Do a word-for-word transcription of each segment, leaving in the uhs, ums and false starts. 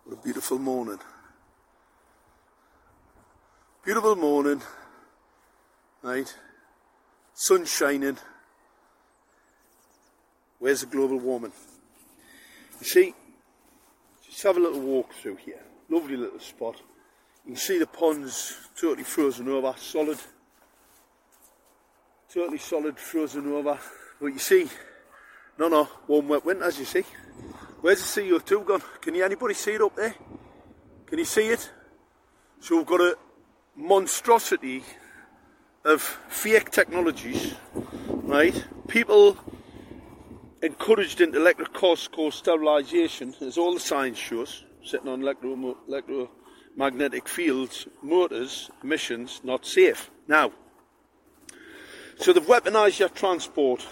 What a beautiful morning. Beautiful morning, right? Sun shining. Where's the global warming? You see, just have a little walk through here. Lovely little spot. You can see the ponds totally frozen over, solid. Totally solid, frozen over. But you see, no, no, warm, wet winters, you see. Where's the C O two gone? Can you anybody see it up there? Can you see it? So we've got a monstrosity of fake technologies, right? People encouraged into electric core sterilisation, as all the science shows, sitting on electro electromagnetic fields, motors, emissions, not safe. Now, so they've weaponised your transport.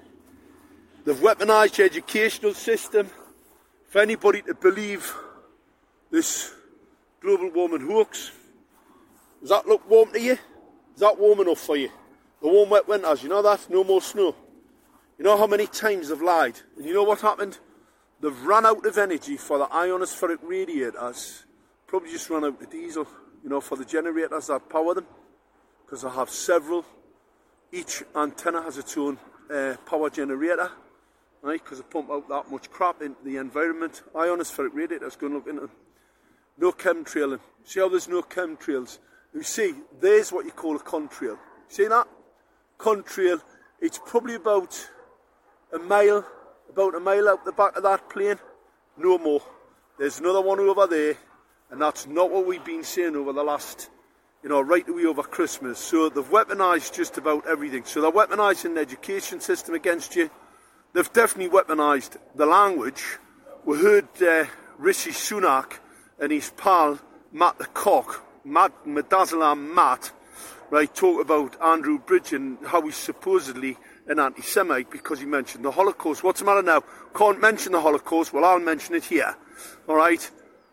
They've weaponised your educational system. For anybody to believe this global warming hoax, does that look warm to you? Is that warm enough for you? The warm wet winters, you know that? No more snow. You know how many times they've lied? And you know what happened? They've run out of energy for the ionospheric radiators. Probably just run out of diesel, you know, for the generators that power them. Because they have several. Each antenna has its own uh, power generator. Right, because they pump out that much crap into the environment. Ionospheric radiators going to look into them. No chemtrailing. See how there's no chemtrails? You see, there's what you call a contrail. See that? Contrail. It's probably about a mile, about a mile out the back of that plane. No more. There's another one over there, and that's not what we've been saying over the last, you know, right away over Christmas. So they've weaponised just about everything. So they're weaponising the education system against you. They've definitely weaponised the language. We heard uh, Rishi Sunak and his pal Matt the Cock, Matt Madazzler Matt, right, talk about Andrew Bridge and how he's supposedly an anti-Semite because he mentioned the Holocaust. What's the matter now? Can't mention the Holocaust? Well, I'll mention it here. All right.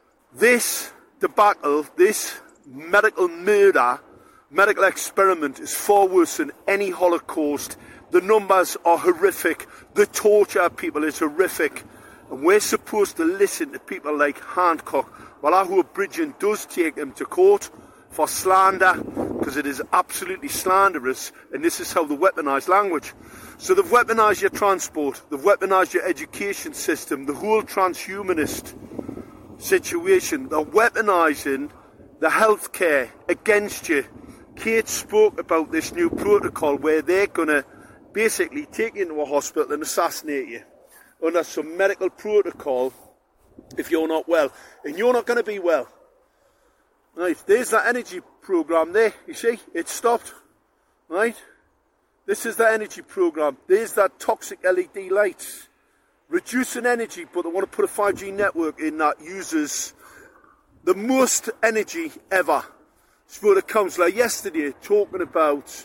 This debacle, this medical murder, medical experiment is far worse than any Holocaust. The numbers are horrific. The torture of people is horrific. And we're supposed to listen to people like Hancock. Well, I hope Bridgen does take him to court for slander, because it is absolutely slanderous, and this is how they weaponise language. So they've weaponised your transport, they've weaponised your education system, the whole transhumanist situation. They're weaponising the healthcare against you. Kate spoke about this new protocol where they're going to basically take you into a hospital and assassinate you under some medical protocol if you're not well. And you're not going to be well. Right, there's that energy program there, you see, it stopped. Right, this is the energy program. There's that toxic L E D lights. Reducing energy, but they want to put a five G network in that uses the most energy ever. Spoke to a councillor yesterday talking about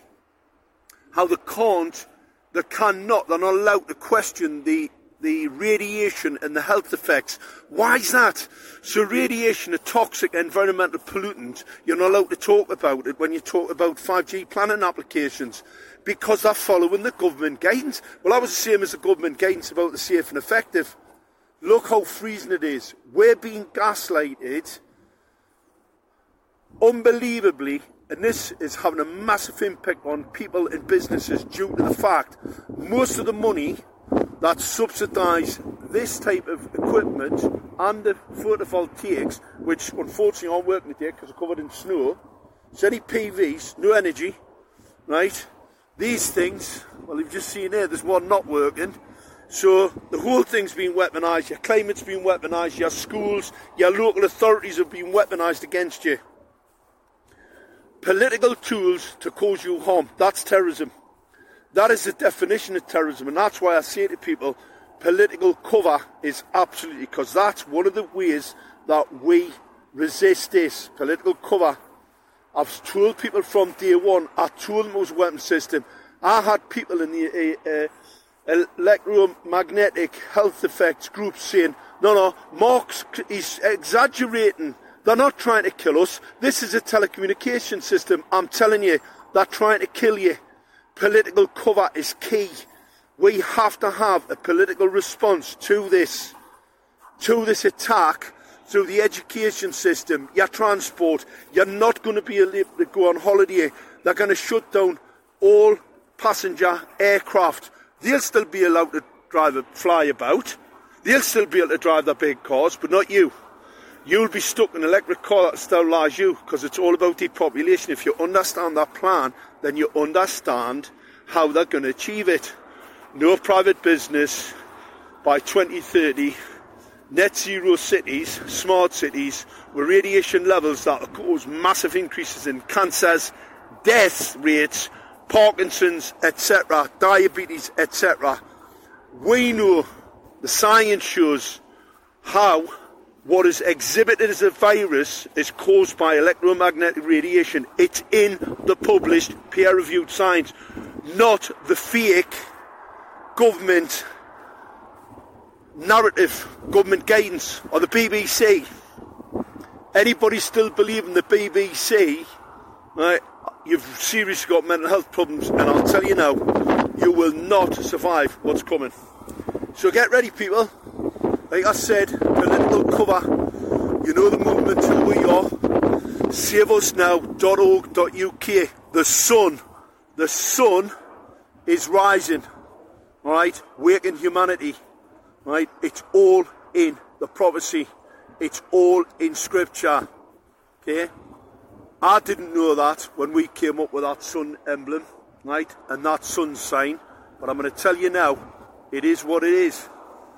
how they can't, they cannot, they're not allowed to question the, the radiation and the health effects. Why is that? So radiation, a toxic environmental pollutant, you're not allowed to talk about it when you talk about five G planning applications because they're following the government guidance. Well, that was the same as the government guidance about the safe and effective. Look how freezing it is. We're being gaslighted unbelievably, and this is having a massive impact on people and businesses due to the fact most of the money that subsidise this type of equipment and the photovoltaics, which unfortunately aren't working today because they're covered in snow, it's any P Vs, no energy, right? These things, well, you've just seen here, there's one not working. So the whole thing's been weaponised, your climate's been weaponised, your schools, your local authorities have been weaponised against you. Political tools to cause you harm, that's terrorism. That is the definition of terrorism, and that's why I say to people, political cover is absolutely, because that's one of the ways that we resist this. Political cover. I've told people from day one, I told them it was a weapon system. I had people in the uh, uh, electromagnetic health effects group saying, no, no, Marx is exaggerating. They're not trying to kill us. This is a telecommunication system. I'm telling you, they're trying to kill you. Political cover is key. We have to have a political response to this, to this attack through the education system, your transport. You're not going to be able to go on holiday. They're going to shut down all passenger aircraft. They'll still be allowed to drive, fly about. They'll still be able to drive their big cars, but not you. You'll be stuck in an electric car that sterilises you, because it's all about depopulation. If you understand that plan, then you understand how they're going to achieve it. No private business by twenty thirty. Net zero cities, smart cities, with radiation levels that will cause massive increases in cancers, death rates, Parkinson's, et cetera, diabetes, et cetera. We know, the science shows how what is exhibited as a virus is caused by electromagnetic radiation. It's in the published peer-reviewed science, not the fake government narrative, government guidance, or the B B C. Anybody still believing the B B C, right, you've seriously got mental health problems, and I'll tell you now, you will not survive what's coming. So get ready, people. Like I said, political cover. You know the movement who we are. save us now dot org dot U K. The sun, the sun is rising. Alright, waking humanity. Right, it's all in the prophecy. It's all in scripture. Okay? I didn't know that when we came up with that sun emblem, right, and that sun sign. But I'm going to tell you now, it is what it is.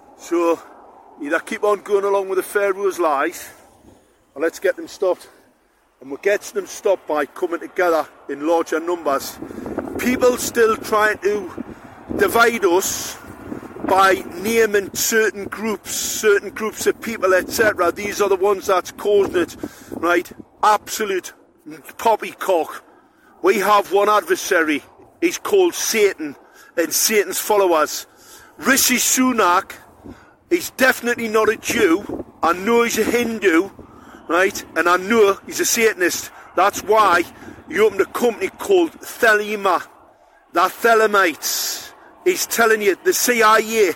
So, either keep on going along with the Pharaoh's lies, or let's get them stopped. And we'll get them stopped by coming together in larger numbers. People still trying to divide us by naming certain groups, certain groups of people, et cetera. These are the ones that's causing it, right? Absolute poppycock. We have one adversary. He's called Satan and Satan's followers. Rishi Sunak, he's definitely not a Jew. I know he's a Hindu, right? And I know he's a Satanist. That's why he opened a company called Thelema. They're Thelemites. He's telling you, the C I A,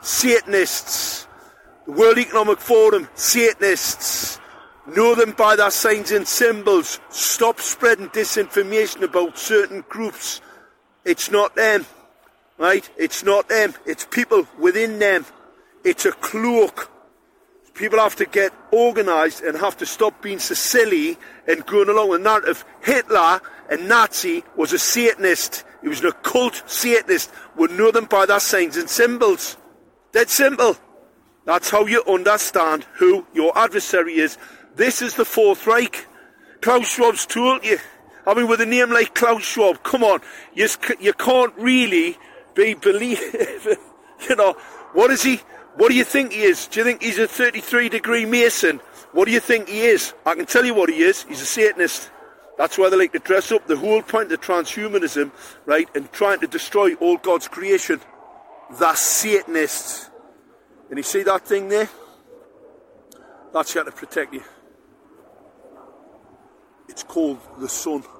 Satanists, the World Economic Forum, Satanists, know them by their signs and symbols. Stop spreading disinformation about certain groups. It's not them, right? It's not them. It's people within them. It's a cloak. People have to get organised and have to stop being so silly and going along with the narrative. Hitler, a Nazi, was a Satanist. He was an occult Satanist. We know them by their signs and symbols. Dead simple. That's how you understand who your adversary is. This is the Fourth Reich. Klaus Schwab's told you. I mean, with a name like Klaus Schwab, come on. You, you can't really be believing. You know, what is he? What do you think he is? Do you think he's a thirty-three degree Mason? What do you think he is? I can tell you what he is. He's a Satanist. That's why they like to dress up. The whole point of transhumanism, right, and trying to destroy all God's creation. They're Satanists. And you see that thing there? That's here to protect you. It's called the sun.